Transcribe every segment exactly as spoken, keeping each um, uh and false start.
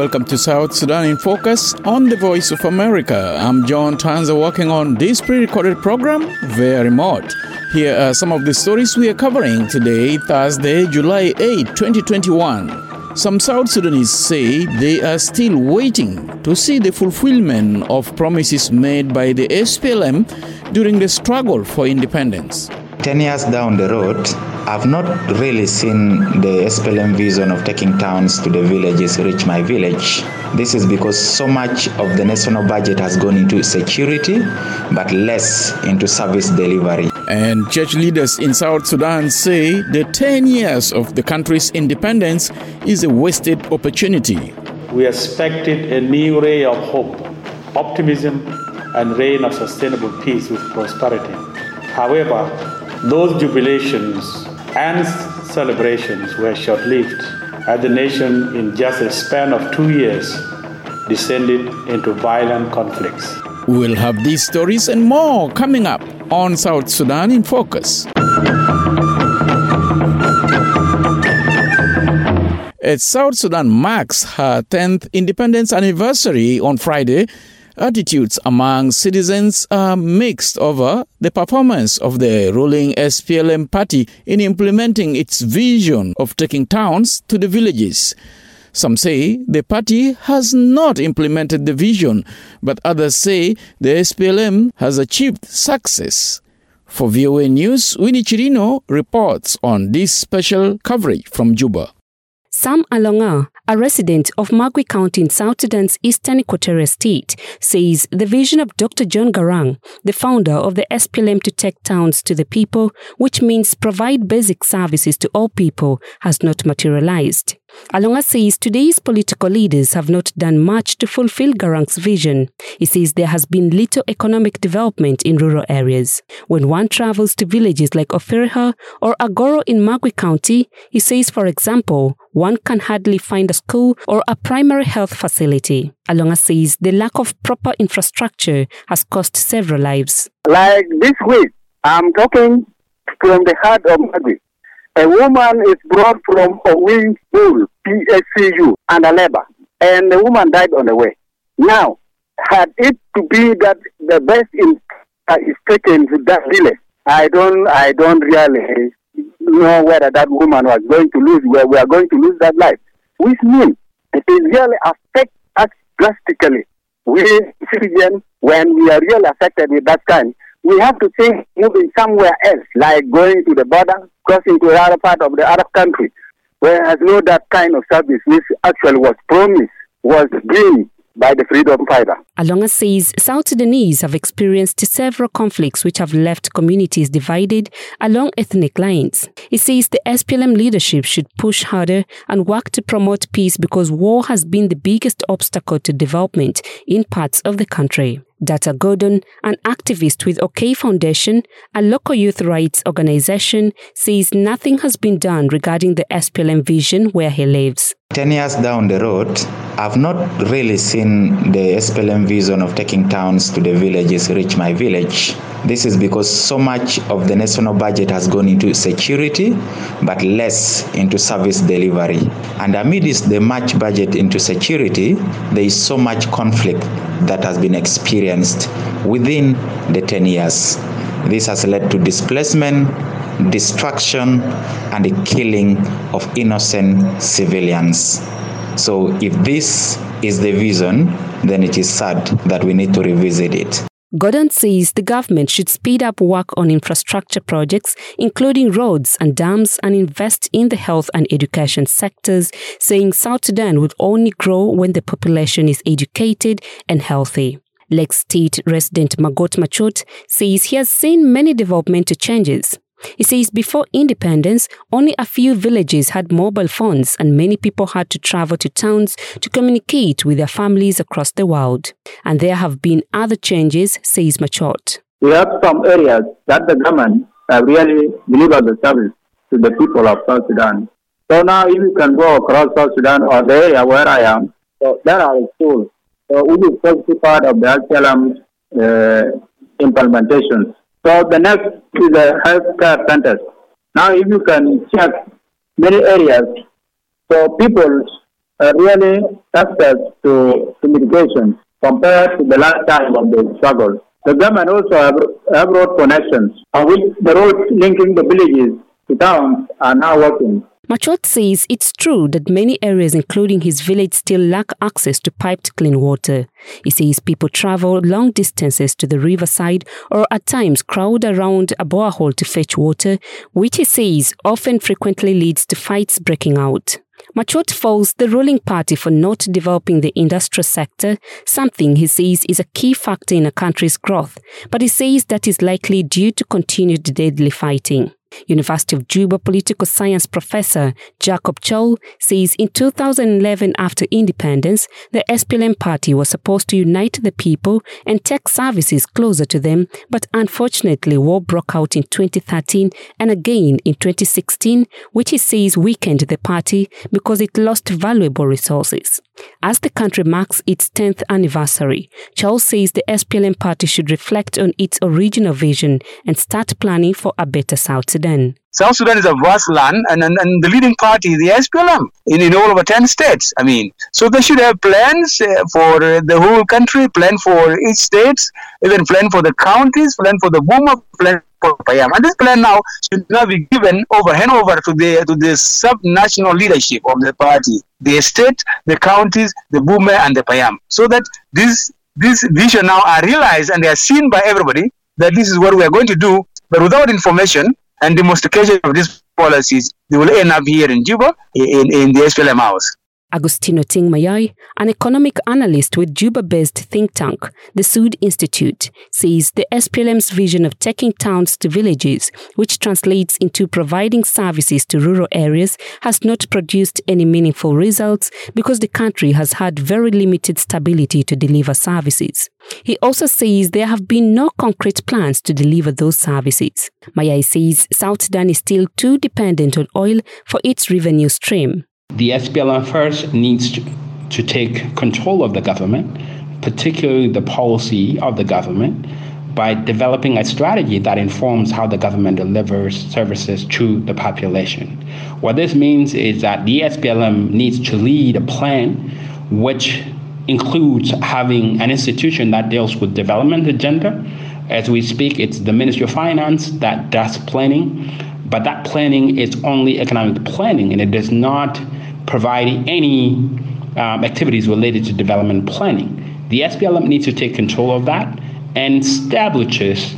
welcome to South Sudan in Focus on the Voice of America. I'm John Tanza working on this pre-recorded program via remote. Here are some of the stories we are covering today, Thursday, July eighth, twenty twenty-one. Some South Sudanese say they are still waiting to see the fulfillment of promises made by the S P L M during the struggle for independence. Ten years down the road, I've not really seen the S P L M vision of taking towns to the villages reach my village. This is because so much of the national budget has gone into security, but less into service delivery. And church leaders in South Sudan say the ten years of the country's independence is a wasted opportunity. We expected a new ray of hope, optimism, and reign of sustainable peace with prosperity. However, those jubilations and celebrations were short-lived as the nation, in just a span of two years, descended into violent conflicts. We'll have these stories and more coming up on South Sudan in Focus. As South Sudan marks her tenth independence anniversary on Friday, attitudes among citizens are mixed over the performance of the ruling S P L M party in implementing its vision of taking towns to the villages. Some say the party has not implemented the vision, but others say the S P L M has achieved success. For V O A News, Winnie Chirino reports on this special coverage from Juba. Sam Alonga, a resident of Magui County in South Sudan's Eastern Equatorial State, says the vision of Doctor John Garang, the founder of the S P L M to take towns to the people, which means provide basic services to all people, has not materialized. Alonga says today's political leaders have not done much to fulfill Garang's vision. He says there has been little economic development in rural areas. When one travels to villages like Ofiriha or Agoro in Magui County, he says, for example, one can hardly find a school or a primary health facility. Alonga says the lack of proper infrastructure has cost several lives. Like this week, I'm talking from the heart of Magui. A woman is brought from a wing school, P S C U, under labor, and the woman died on the way. Now, had it to be that the best in, uh, is taken to that village, I don't, I don't really know whether that woman was going to lose, where we are going to lose that life. Which means it will really affect us drastically. We citizens, when we are really affected with that kind, we have to think moving somewhere else, like going to the border, crossing to the other part of the Arab country, where has no that kind of service which actually was promised, was dreamed by the freedom fighter. Alonga says South Sudanese have experienced several conflicts which have left communities divided along ethnic lines. He says the S P L M leadership should push harder and work to promote peace because war has been the biggest obstacle to development in parts of the country. Data Gordon, an activist with OK Foundation, a local youth rights organization, says nothing has been done regarding the S P L M vision where he lives. Ten years down the road, I've not really seen the S P L M vision of taking towns to the villages reach my village. This is because so much of the national budget has gone into security, but less into service delivery. And amidst the much budget into security, there is so much conflict that has been experienced within the ten years. This has led to displacement, destruction, and the killing of innocent civilians. So if this is the vision, then it is sad that we need to revisit it. Gordon says the government should speed up work on infrastructure projects, including roads and dams, and invest in the health and education sectors, saying South Sudan would only grow when the population is educated and healthy. Lake State resident Magot Machot says he has seen many developmental changes. He says before independence, only a few villages had mobile phones and many people had to travel to towns to communicate with their families across the world. And there have been other changes, says Machot. We have some areas that the government have really delivered the service to the people of South Sudan. So now if you can go across South Sudan or the area where I am, so there are schools. So we will positive part of the S P L M uh, implementations. So the next is the healthcare centers. Now if you can check many areas, so people uh, really access to, to mitigation compared to the last time of the struggle. The government also have, have road connections, on which the roads linking the villages to towns are now working. Machot says it's true that many areas, including his village, still lack access to piped clean water. He says people travel long distances to the riverside or at times crowd around a borehole to fetch water, which he says often frequently leads to fights breaking out. Machot faults the ruling party for not developing the industrial sector, something he says is a key factor in a country's growth, but he says that is likely due to continued deadly fighting. University of Juba political science professor Jacob Chol says in two thousand eleven, after independence, the S P L M party was supposed to unite the people and take services closer to them, but unfortunately war broke out in twenty thirteen and again in twenty sixteen, which he says weakened the party because it lost valuable resources. As the country marks its tenth anniversary, Charles says the S P L M party should reflect on its original vision and start planning for a better South Sudan. South Sudan is a vast land, and, and, and the leading party is the S P L M in, in all over ten states. I mean, so they should have plans uh, for uh, the whole country, plan for each state, even plan for the counties, plan for the Buma, plan for Payam. And this plan now should not be given over, hand over to the to the sub-national leadership of the party, the state, the counties, the Buma, and the Payam, so that this this vision now are realized and they are seen by everybody that this is what we are going to do, but without information and demonstration of these policies, they will end up here in Juba, in, in the S P L M house. Agustino Ting Mayai, an economic analyst with Juba-based think tank, the Sud Institute, says the S P L M's vision of taking towns to villages, which translates into providing services to rural areas, has not produced any meaningful results because the country has had very limited stability to deliver services. He also says there have been no concrete plans to deliver those services. Mayai says South Sudan is still too dependent on oil for its revenue stream. The S P L M first needs to, to take control of the government, particularly the policy of the government, by developing a strategy that informs how the government delivers services to the population. What this means is that the S P L M needs to lead a plan which includes having an institution that deals with development agenda. As we speak, it's the Ministry of Finance that does planning, but that planning is only economic planning, and it does not provide any um, activities related to development planning. The S P L M needs to take control of that and establishes,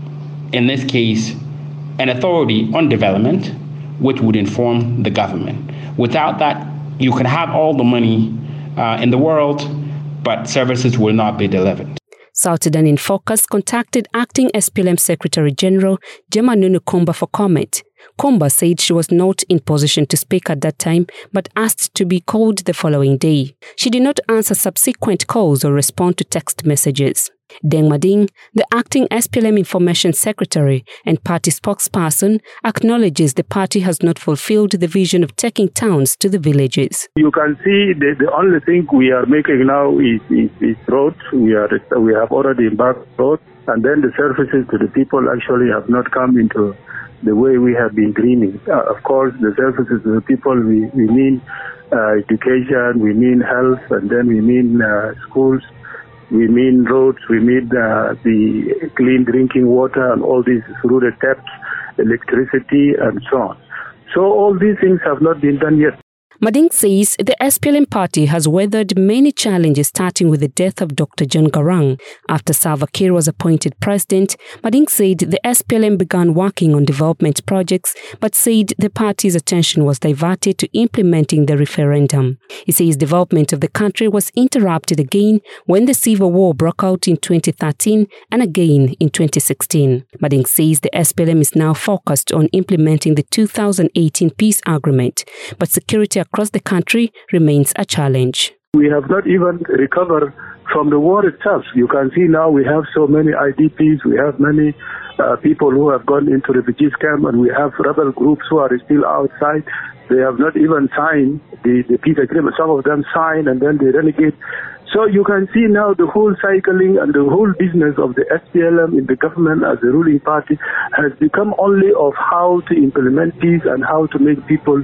in this case, an authority on development which would inform the government. Without that, you can have all the money uh, in the world, but services will not be delivered. South Sudan in Focus contacted acting S P L M Secretary General Gemma Nunu Komba for comment. Komba said she was not in position to speak at that time, but asked to be called the following day. She did not answer subsequent calls or respond to text messages. Deng Mading, the acting S P L M Information Secretary and party spokesperson, acknowledges the party has not fulfilled the vision of taking towns to the villages. You can see the, the only thing we are making now is, is, is roads. We are we have already embarked roads, and then the services to the people actually have not come into the way we have been dreaming. Uh, of course, the services to the people, we, we mean uh, education, we mean health, and then we mean uh, schools. We mean roads, we mean uh, the clean drinking water and all these through the taps, electricity and so on. So all these things have not been done yet. Mading says the S P L M party has weathered many challenges, starting with the death of Doctor John Garang. After Salva Kiir was appointed president, Mading said the S P L M began working on development projects, but said the party's attention was diverted to implementing the referendum. He says development of the country was interrupted again when the civil war broke out in twenty thirteen and again in twenty sixteen. Mading says the S P L M is now focused on implementing the two thousand eighteen peace agreement, but security across the country remains a challenge. We have not even recovered from the war itself. You can see now we have so many I D Ps, we have many uh, people who have gone into refugees camp, and we have rebel groups who are still outside. They have not even signed the, the peace agreement. Some of them sign and then they relegate. So you can see now the whole cycling and the whole business of the S P L M in the government as a ruling party has become only of how to implement peace and how to make people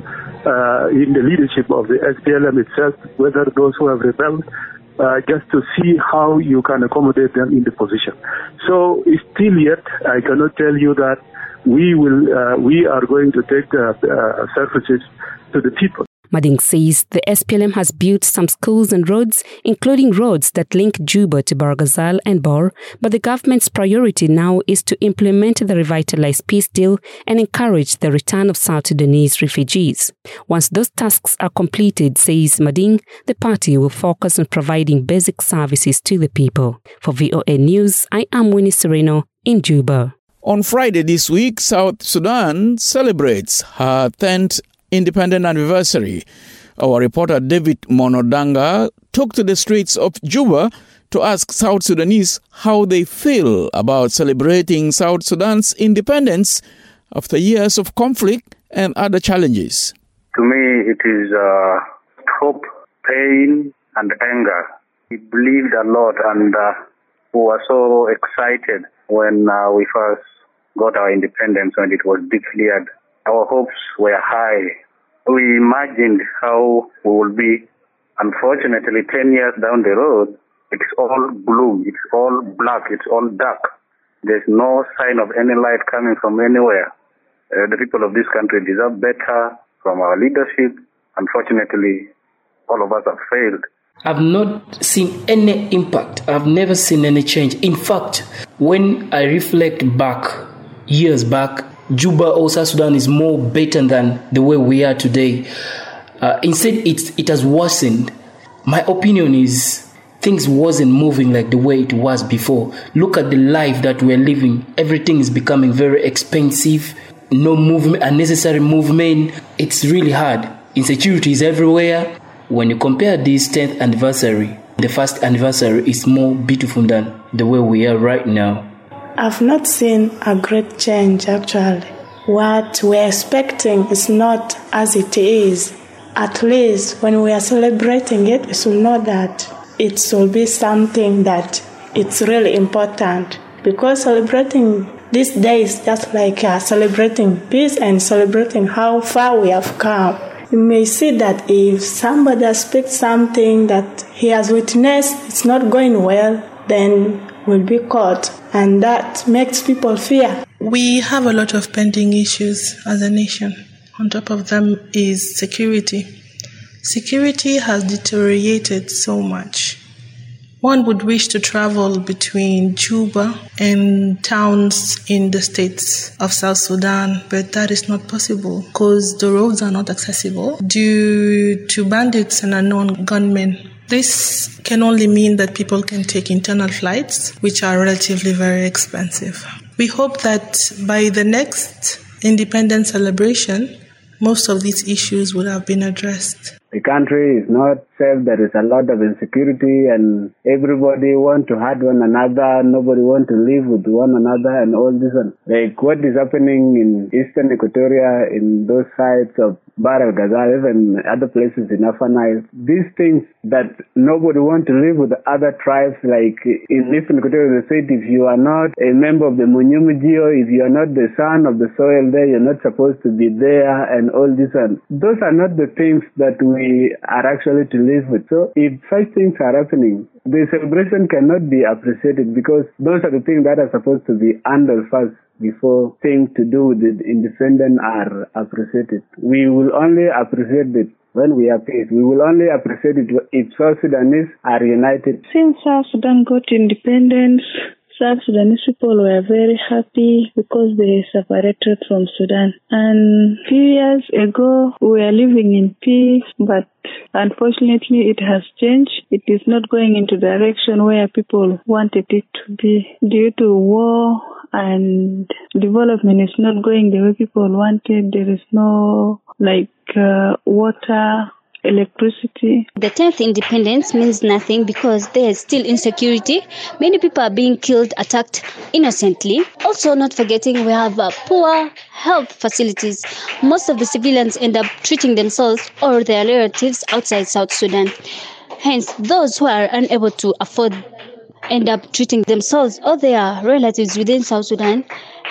uh, in the leadership of the S P L M itself, whether those who have rebelled, uh, just to see how you can accommodate them in the position. So still yet, I cannot tell you that we will, uh, we are going to take uh, uh, services to the people. Mading says the S P L M has built some schools and roads, including roads that link Juba to Barghazal and Bor, but the government's priority now is to implement the revitalized peace deal and encourage the return of South Sudanese refugees. Once those tasks are completed, says Mading, the party will focus on providing basic services to the people. For V O A News, I am Winnie Sereno in Juba. On Friday this week, South Sudan celebrates her tenth independent anniversary. Our reporter David Monodanga took to the streets of Juba to ask South Sudanese how they feel about celebrating South Sudan's independence after years of conflict and other challenges. To me, it is uh, hope, pain, and anger. We believed a lot, and uh, we were so excited when uh, we first got our independence, when it was declared. Our hopes were high. We imagined how we will be. Unfortunately, ten years down the road, it's all gloom, it's all black, it's all dark. There's no sign of any light coming from anywhere. Uh, the people of this country deserve better from our leadership. Unfortunately, all of us have failed. I've not seen any impact. I've never seen any change. In fact, when I reflect back, years back, Juba or South Sudan is more better than the way we are today. Uh, instead, it's, it has worsened. My opinion is things wasn't moving like the way it was before. Look at the life that we're living. Everything is becoming very expensive. No movement, unnecessary movement. It's really hard. Insecurity is everywhere. When you compare this tenth anniversary, the first anniversary is more beautiful than the way we are right now. I've not seen a great change, actually. What we're expecting is not as it is. At least when we are celebrating it, we should know that it should be something that it's really important. Because celebrating this day is just like uh, celebrating peace and celebrating how far we have come. You may see that if somebody speaks something that he has witnessed, it's not going well, then will be caught, and that makes people fear. We have a lot of pending issues as a nation. On top of them is security. Security has deteriorated so much. One would wish to travel between Juba and towns in the states of South Sudan, but that is not possible because the roads are not accessible due to bandits and unknown gunmen. This can only mean that people can take internal flights, which are relatively very expensive. We hope that by the next independence celebration, most of these issues would have been addressed. The country is not safe. There is a lot of insecurity and everybody want to hurt one another. Nobody want to live with one another and all this. And like what is happening in Eastern Equatoria, in those sides of Bahr el Ghazal, even other places in Upper Nile. These things that nobody want to live with other tribes, like in Eastern Equatoria, they said if you are not a member of the Munyumijio, if you are not the son of the soil there, you're not supposed to be there and all this. And those are not the things that we are actually to live with. So if such things are happening, the celebration cannot be appreciated because those are the things that are supposed to be handled first before things to do with the independent are appreciated. We will only appreciate it when we are peace. We will only appreciate it if South Sudanese are united. Since South Sudan got independence, South Sudanese people were very happy because they separated from Sudan. And a few years ago, we were living in peace, but unfortunately, it has changed. It is not going into the direction where people wanted it to be due to war, and development is not going the way people wanted. There is no, like, uh, water, electricity. The tenth independence means nothing because there is still insecurity. Many people are being killed, attacked innocently. Also, not forgetting we have uh, poor health facilities. Most of the civilians end up treating themselves or their relatives outside South Sudan. Hence, those who are unable to afford end up treating themselves or their relatives within South Sudan.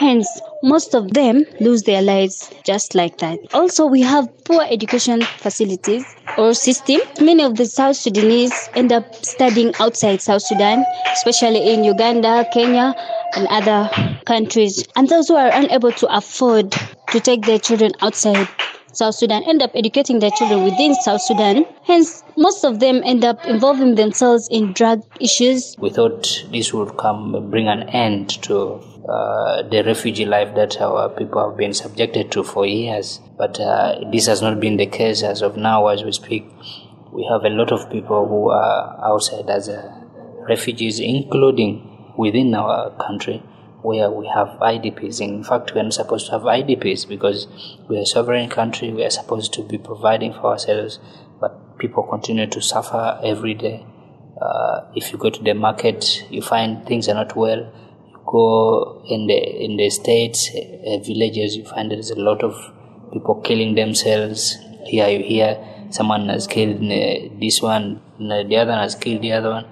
Hence, most of them lose their lives just like that. Also, we have poor education facilities or system. Many of the South Sudanese end up studying outside South Sudan, especially in Uganda, Kenya, and other countries. And those who are unable to afford to take their children outside South Sudan end up educating their children within South Sudan. Hence, most of them end up involving themselves in drug issues. We thought this would come bring an end to uh, the refugee life that our people have been subjected to for years. But uh, this has not been the case as of now as we speak. We have a lot of people who are outside as uh, refugees, including within our country, where we have I D Ps. In fact, we are not supposed to have I D Ps because we are a sovereign country. We are supposed to be providing for ourselves, but people continue to suffer every day. Uh, if you go to the market, you find things are not well. You go in the in the states, uh, villages, you find there's a lot of people killing themselves. Here you hear someone has killed uh, this one, the other one has killed the other one.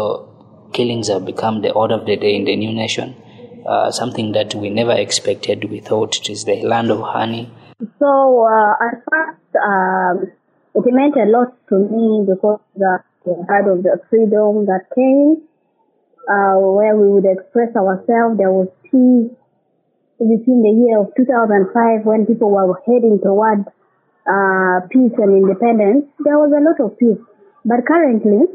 So killings have become the order of the day in the new nation. Uh, something that we never expected. We thought it is the land of honey. So uh, at first, um, it meant a lot to me because uh, we heard of the freedom that came, uh, where we would express ourselves. There was peace between the year of two thousand five when people were heading toward uh, peace and independence. There was a lot of peace. But currently,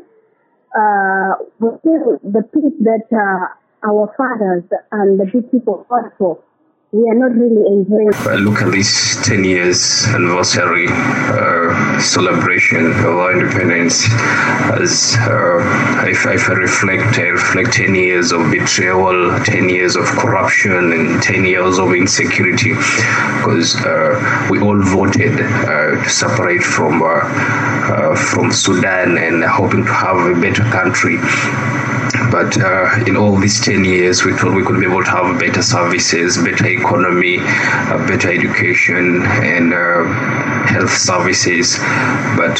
uh, the peace that uh, our fathers and the big people fought for, we are not really enjoying. I look at this ten years anniversary uh, celebration of our independence as uh, if, if I reflect, I reflect ten years of betrayal, ten years of corruption, and ten years of insecurity, because uh, we all voted uh, to separate from uh, uh, from Sudan and hoping to have a better country. But uh, in all these ten years, we thought we could be able to have better services, better economy, uh, better education, and uh, health services. But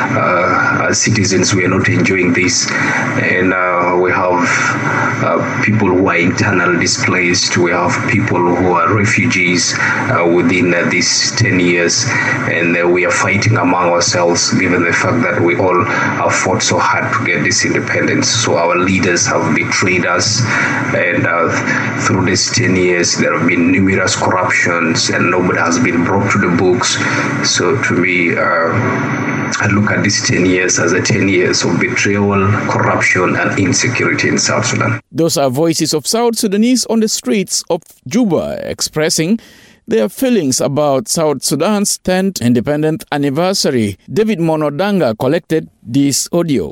uh, as citizens, we are not enjoying this. And uh, we have uh, people who are internally displaced. We have people who are refugees uh, within uh, these ten years. And uh, we are fighting among ourselves, given the fact that we all have fought so hard to get this independence. So our leaders have betrayed us, and uh, through these ten years there have been numerous corruptions and nobody has been brought to the books. So to me, uh, I look at these ten years as a ten years of betrayal, corruption and insecurity in South Sudan. Those are voices of South Sudanese on the streets of Juba expressing their feelings about South Sudan's tenth independent anniversary. David Monodanga collected this audio.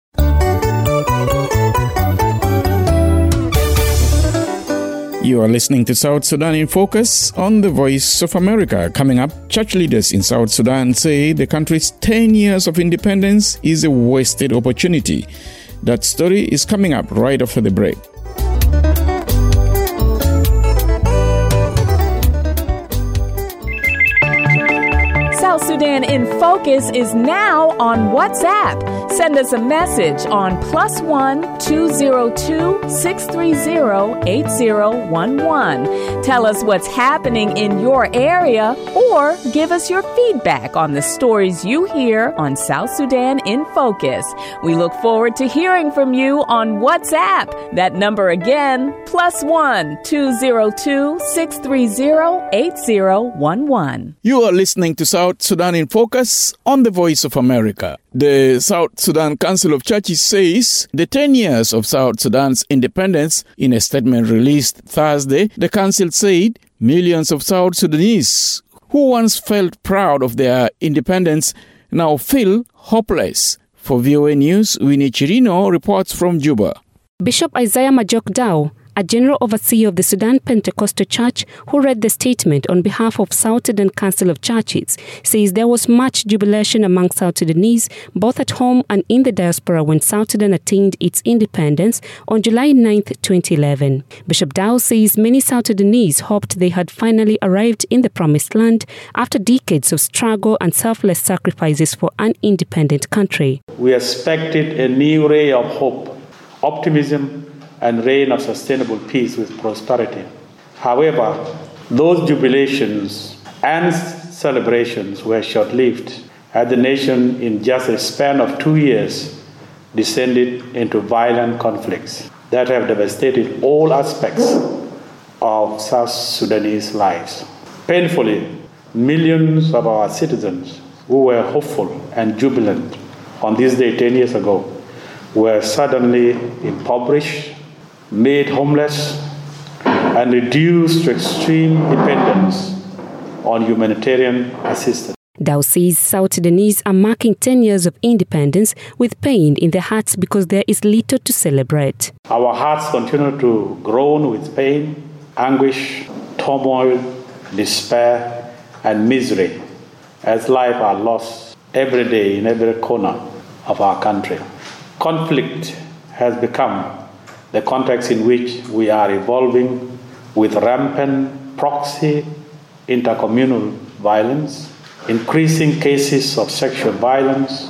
You are listening to South Sudan in Focus on the Voice of America. Coming up, church leaders in South Sudan say the country's ten years of independence is a wasted opportunity. That story is coming up right after the break. South Sudan in Focus is now on WhatsApp. Send us a message on plus one two zero two six three zero eight zero one one. Tell us what's happening in your area or give us your feedback on the stories you hear on South Sudan in Focus. We look forward to hearing from you on WhatsApp. That number again, plus one two zero two six three zero eight zero one one. You are listening to South Sudan in Focus on the Voice of America. The South Sudan Council of Churches says the ten years of South Sudan's independence. In a statement released Thursday, the council said millions of South Sudanese who once felt proud of their independence now feel hopeless. For V O A News, Winnie Chirino reports from Juba. Bishop Isaiah Majok Dao, a general overseer of the Sudan Pentecostal Church who read the statement on behalf of South Sudan Council of Churches, says there was much jubilation among South Sudanese, both at home and in the diaspora, when South Sudan attained its independence on July ninth, twenty eleven. Bishop Dao says many South Sudanese hoped they had finally arrived in the promised land after decades of struggle and selfless sacrifices for an independent country. We expected a new ray of hope, optimism, and reign of sustainable peace with prosperity. However, those jubilations and celebrations were short-lived, as the nation, in just a span of two years, descended into violent conflicts that have devastated all aspects of South Sudanese lives. Painfully, millions of our citizens who were hopeful and jubilant on this day ten years ago were suddenly impoverished, made homeless, and reduced to extreme dependence on humanitarian assistance. Dow says South Sudanese are marking ten years of independence with pain in their hearts because there is little to celebrate. Our hearts continue to groan with pain, anguish, turmoil, despair, and misery as lives are lost every day in every corner of our country. Conflict has become the context in which we are evolving with rampant proxy intercommunal violence, increasing cases of sexual violence,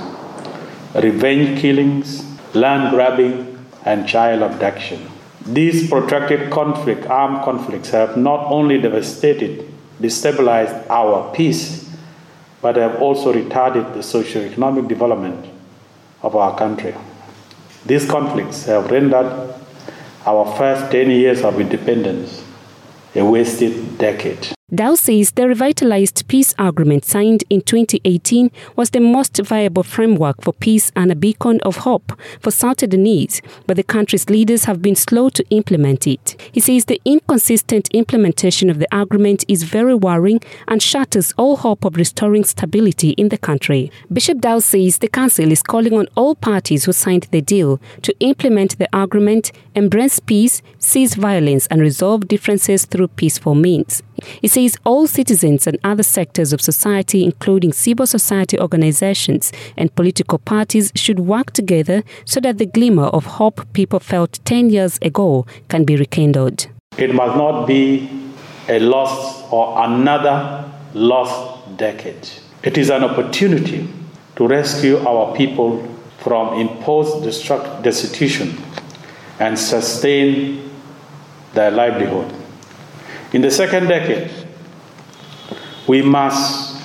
revenge killings, land grabbing, and child abduction. These protracted conflict, armed conflicts have not only devastated, destabilized our peace, but have also retarded the socio-economic development of our country. These conflicts have rendered our first ten years of independence a wasted decade. Dow says the revitalized peace agreement signed in twenty eighteen was the most viable framework for peace and a beacon of hope for South Sudanese, but the country's leaders have been slow to implement it. He says the inconsistent implementation of the agreement is very worrying and shatters all hope of restoring stability in the country. Bishop Dow says the council is calling on all parties who signed the deal to implement the agreement, embrace peace, cease violence, and resolve differences through peaceful means. He says all citizens and other sectors of society, including civil society organizations and political parties, should work together so that the glimmer of hope people felt ten years ago can be rekindled. It must not be a lost or another lost decade. It is an opportunity to rescue our people from imposed destitution and sustain their livelihood. In the second decade, we must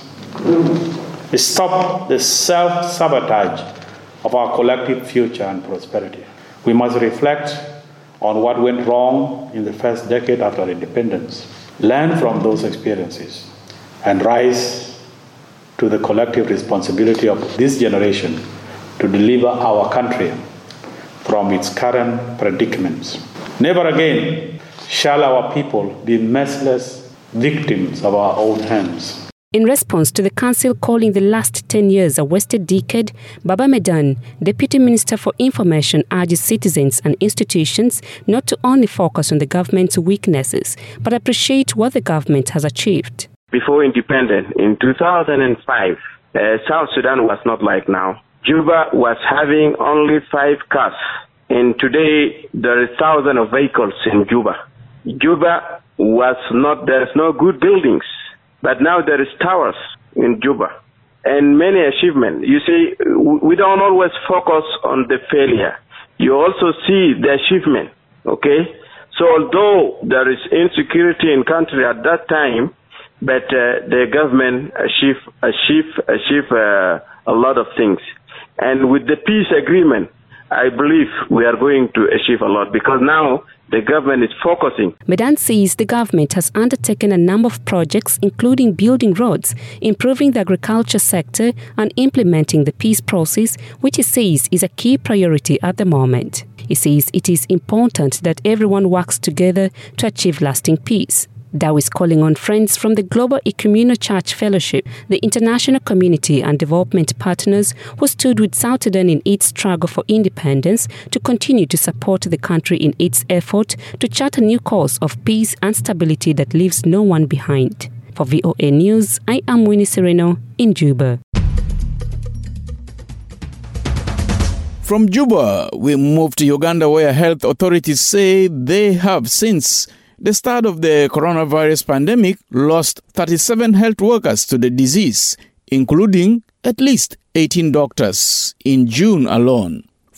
stop the self-sabotage of our collective future and prosperity. We must reflect on what went wrong in the first decade after independence, learn from those experiences, and rise to the collective responsibility of this generation to deliver our country from its current predicaments. Never again shall our people be merciless victims of our own hands. In response to the council calling the last ten years a wasted decade, Baba Medan, Deputy Minister for Information, urges citizens and institutions not to only focus on the government's weaknesses, but appreciate what the government has achieved. Before independence, in two thousand five, uh, South Sudan was not like now. Juba was having only five cars, and today there is thousands of vehicles in Juba. Juba was not, there's no good buildings, but now there is towers in Juba and many achievements. You see, we don't always focus on the failure. You also see the achievement, okay? So although there is insecurity in country at that time, but uh, the government achieve, achieve, achieve uh, a lot of things. And with the peace agreement, I believe we are going to achieve a lot because now the government is focusing. Medan says the government has undertaken a number of projects, including building roads, improving the agriculture sector, and implementing the peace process, which he says is a key priority at the moment. He says it is important that everyone works together to achieve lasting peace. Dow is calling on friends from the Global Ecumenical Church Fellowship, the international community and development partners who stood with South Sudan in its struggle for independence to continue to support the country in its effort to chart a new course of peace and stability that leaves no one behind. For V O A News, I am Winnie Sereno in Juba. From Juba, we move to Uganda, where health authorities say they have since the start of the coronavirus pandemic lost thirty-seven health workers to the disease, including at least eighteen doctors in June alone.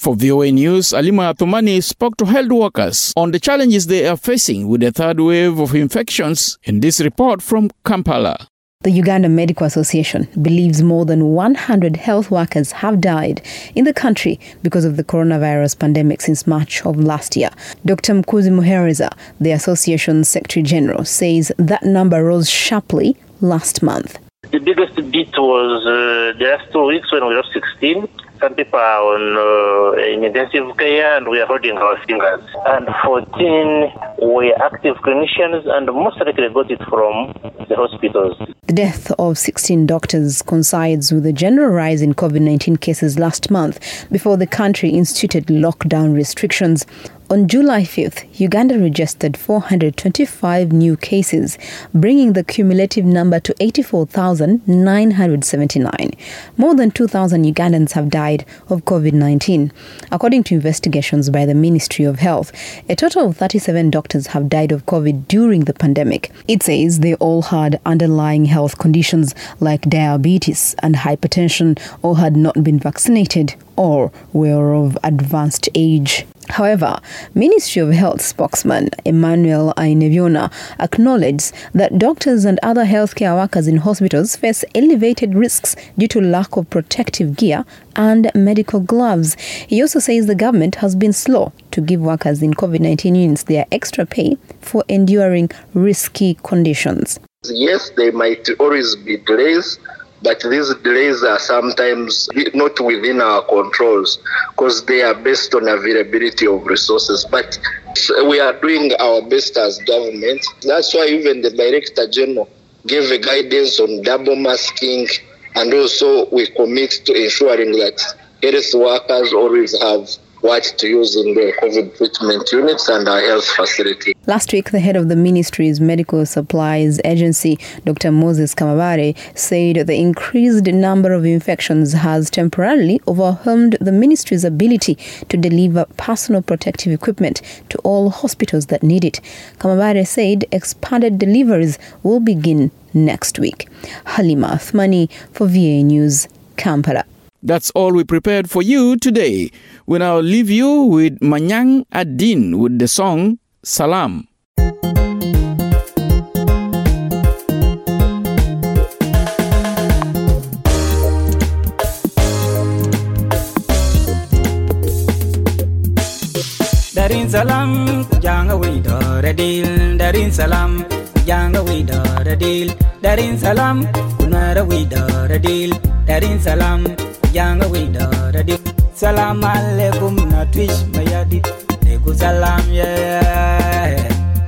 For V O A News, Alima Athumani spoke to health workers on the challenges they are facing with the third wave of infections in this report from Kampala. The Uganda Medical Association believes more than one hundred health workers have died in the country because of the coronavirus pandemic since March of last year. Doctor Mkuzi Muhereza, the association's Secretary General, says that number rose sharply last month. The biggest beat was uh, the last two weeks when we were sixteen. Some people are on uh, in intensive care and we are holding our fingers. And fourteen were active clinicians and most likely got it from the hospitals. The death of sixteen doctors coincides with the general rise in COVID nineteen cases last month before the country instituted lockdown restrictions. On July fifth, Uganda registered four hundred twenty-five new cases, bringing the cumulative number to eighty-four thousand nine hundred seventy-nine. More than two thousand Ugandans have died of COVID nineteen. According to investigations by the Ministry of Health, a total of thirty-seven doctors have died of COVID during the pandemic. It says they all had underlying health conditions like diabetes and hypertension or had not been vaccinated or were of advanced age. However, Ministry of Health spokesman Emmanuel Aineviona acknowledged that doctors and other healthcare workers in hospitals face elevated risks due to lack of protective gear and medical gloves. He also says the government has been slow to give workers in COVID nineteen units their extra pay for enduring risky conditions. Yes, there might always be delays, but these delays are sometimes not within our controls because they are based on availability of resources. But we are doing our best as government. That's why even the Director General gave a guidance on double masking, and also we commit to ensuring that health workers always have what to use in the COVID treatment units and our health facility. Last week, the head of the ministry's medical supplies agency, Doctor Moses Kamabare, said the increased number of infections has temporarily overwhelmed the ministry's ability to deliver personal protective equipment to all hospitals that need it. Kamabare said expanded deliveries will begin next week. Halima Athmani for V A News, Kampala. That's all we prepared for you today. We now leave you with Manyang Adin with the song Salam. Darin salam, janga we do redil. Darin salam, janga we do redil. Darin salam, kunara we do redil. Darin salam. Yanga we da salam alaikum na twitch mayadi legu salam yeah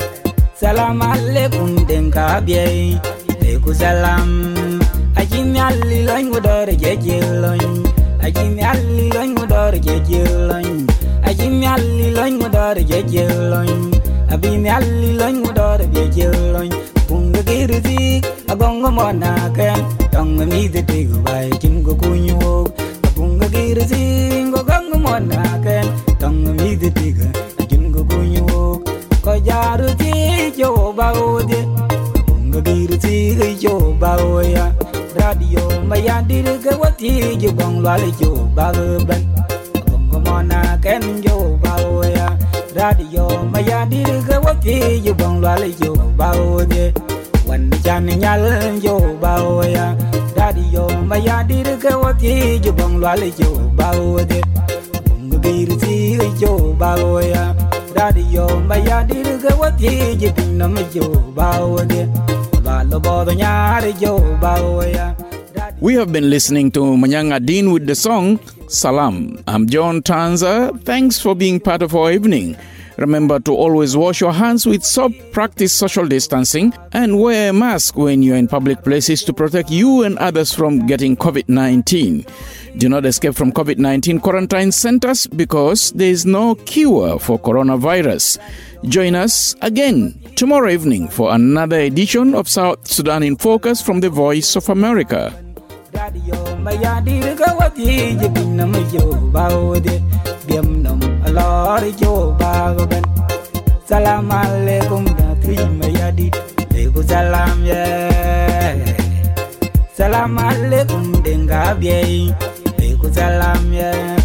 salam alaikum denka biye legu salam ajimi alli loin wodor jeje loin ajimi alli loin wodor jeje loin ajimi alli loin wodor jeje loin abimi alli loin wodor jeje loin punga girzi agongo mona ken tong mi de digu bai kim go kunyo punga girzi go gongo mona ken tong mi de digu kim go kunyo ko jaru ti jo baode punga girzi jo baoya radio maya dir ga wati jo gong lale jo baben gongo mona ken jo baoya radio maya dir ga wati jo gong lale jo baode wan chan nyal jo baoya radio maya dir ga wati jo bang lale jo baode bung gir si jo baoya radio maya dir ga wati jo pinam jo baode ba lo bodo nyar jo baoya. We have been listening to Manyang Adin with the song Salam. I'm John Tanza. Thanks for being part of our evening. Remember to always wash your hands with soap, practice social distancing, and wear a mask when you're in public places to protect you and others from getting COVID nineteen. Do not escape from COVID nineteen quarantine centers because there is no cure for coronavirus. Join us again tomorrow evening for another edition of South Sudan in Focus from the Voice of America. Salam alaikum da three mayadi legu salam yeah salam alaikum denga biye legu salam yeah